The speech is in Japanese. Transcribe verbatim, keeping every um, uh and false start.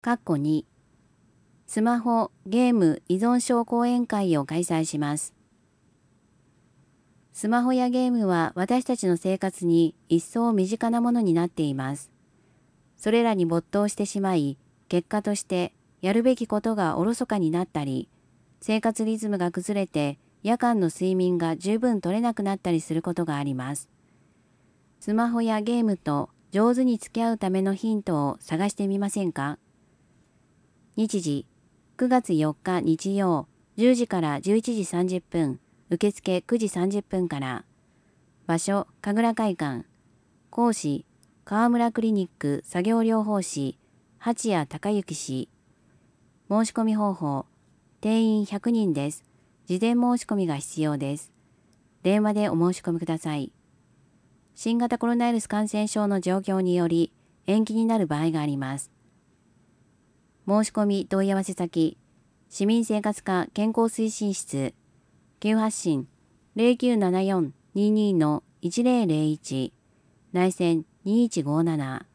かっこに、スマホ、ゲーム依存症講演会を開催します。スマホやゲームは私たちの生活に一層身近なものになっています。それらに没頭してしまい、結果としてやるべきことがおろそかになったり、生活リズムが崩れて夜間の睡眠が十分取れなくなったりすることがあります。スマホやゲームと上手に付き合うためのヒントを探してみませんか？日時、くがつよっか日曜、じゅうじからじゅういちじさんじゅっぷん、受付くじさんじゅっぷんから。場所、神楽会館。講師、川村クリニック作業療法士、八谷隆之氏。申し込み方法、定員ひゃくにんです。事前申し込みが必要です。電話でお申し込みください。新型コロナウイルス感染症の状況により延期になる場合があります。申し込み問い合わせ先、市民生活課健康推進室、急発進 ゼロきゅうななよんにーにーのいちゼロゼロいち、内線にいちごーなな。